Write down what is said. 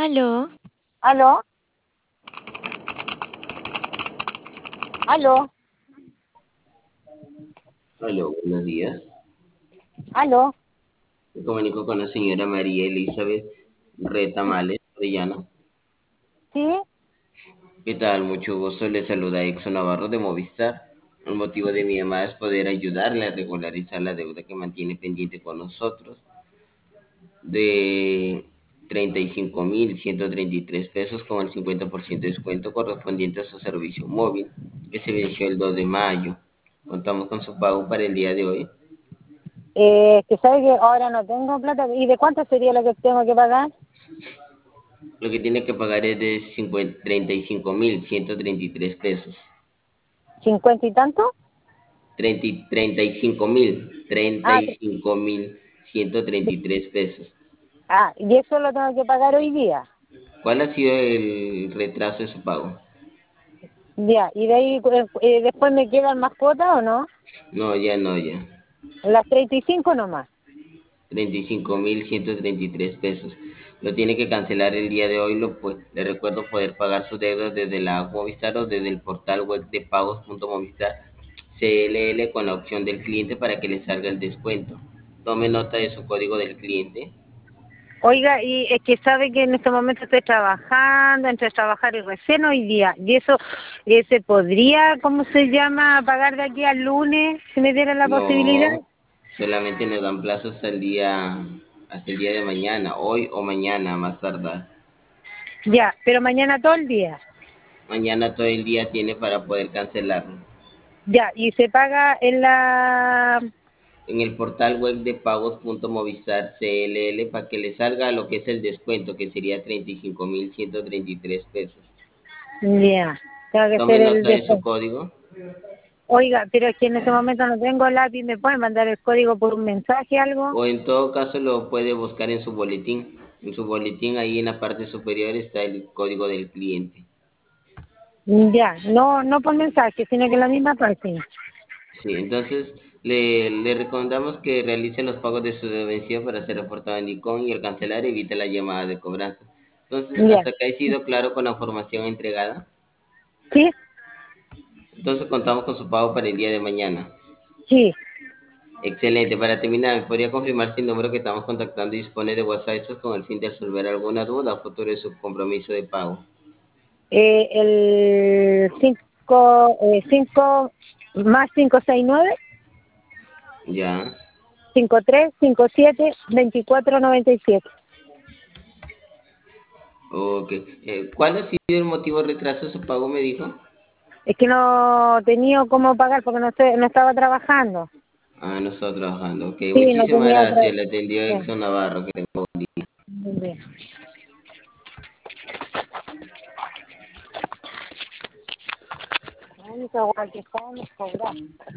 Aló, ¿Aló? ¿Aló? Aló, buenos días. ¿Aló? Me comunico con la señora María Elizabeth Retamales Orellana. ¿Sí? ¿Qué tal? Mucho gusto. Le saluda Exxon Navarro de Movistar. El motivo de mi llamada es poder ayudarle a regularizar la deuda que mantiene pendiente con nosotros de 35.133 pesos con el 50% de descuento correspondiente a su servicio móvil que se venció el 2 de mayo. Contamos con su pago para el día de hoy. Que sabe que ahora no tengo plata. ¿Y de cuánto sería lo que tengo que pagar? Lo que tiene que pagar es de 35.133 pesos. ¿50 y tanto? 35.000, Ah, 35.133 pesos. y eso lo tengo que pagar hoy día. ¿Cuál ha sido el retraso de su pago? Ya, y de ahí después me quedan más cuotas o no? No, ya no, ya. Las 35 nomás. 35.133 pesos. Lo tiene que cancelar el día de hoy. Le recuerdo poder pagar sus deudas desde la app Movistar o desde el portal web de pagos.movistar CLL con la opción del cliente para que le salga el descuento. Tome nota de su código del cliente. Oiga, y es que sabe que en este momento estoy trabajando, entre trabajar y recién hoy día. Y eso, ¿se podría, cómo se llama, pagar de aquí al lunes, si me dieran la posibilidad? No, solamente nos dan plazo hasta el día de mañana, hoy o mañana más tardar. Ya, pero mañana todo el día. Mañana todo el día tiene para poder cancelarlo. Ya, y se paga en la... En el portal web de pagos.movistar CLL para que le salga lo que es el descuento, que sería 35.133 pesos. Ya, tengo que Tome hacer el nota de su descuento. código. Oiga, pero es que en este momento no tengo lápiz, ¿me pueden mandar el código por un mensaje, algo? O en todo caso lo puede buscar en su boletín. En su boletín ahí en la parte superior está el código del cliente. Ya, no, no por mensaje, sino que en la misma página. Sí, entonces le recomendamos que realice los pagos de su debencia para ser reportado en ICON y al cancelar evite la llamada de cobranza. Entonces, Ya, hasta acá he sido claro con la información entregada. ¿sí? Entonces contamos con su pago para el día de mañana. Sí. Excelente. Para terminar, ¿me podría confirmar si el número que estamos contactando dispone de WhatsApp? Esto es con el fin de resolver alguna duda a futuro de su compromiso de pago. El 5 más 569 Ya. 5357 2497. Ok. ¿Cuál ha sido el motivo de retraso de su pago, me dijo? Es que no tenía cómo pagar porque no estaba trabajando. Ah, no está trabajando. Ok, Sí, no muchísimas tenía otra. gracias. Le atendió Exxon Navarro. Que tenga buen día. Muy bien. La única guay que estamos cobrando.